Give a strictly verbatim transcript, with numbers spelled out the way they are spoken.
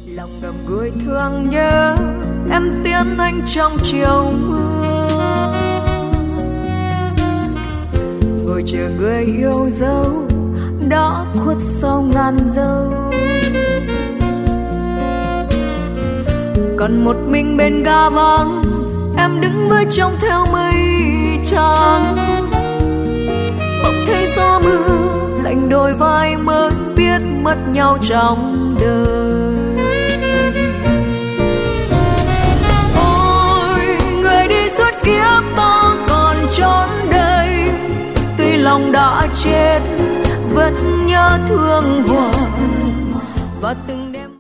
Lòng ngầm người thương nhớ em tiến anh trong chiều mưa, ngồi chờ người yêu dấu đã khuất sau ngàn dâu. Còn một mình bên ga vắng em đứng với trông theo mây trắng, bỗng thấy gió mưa lạnh đôi vai mới biết mất nhau trong đời. Ôi người đi suốt kiếp ta còn trốn đây, tuy lòng đã chết vẫn nhớ thương hoài và từng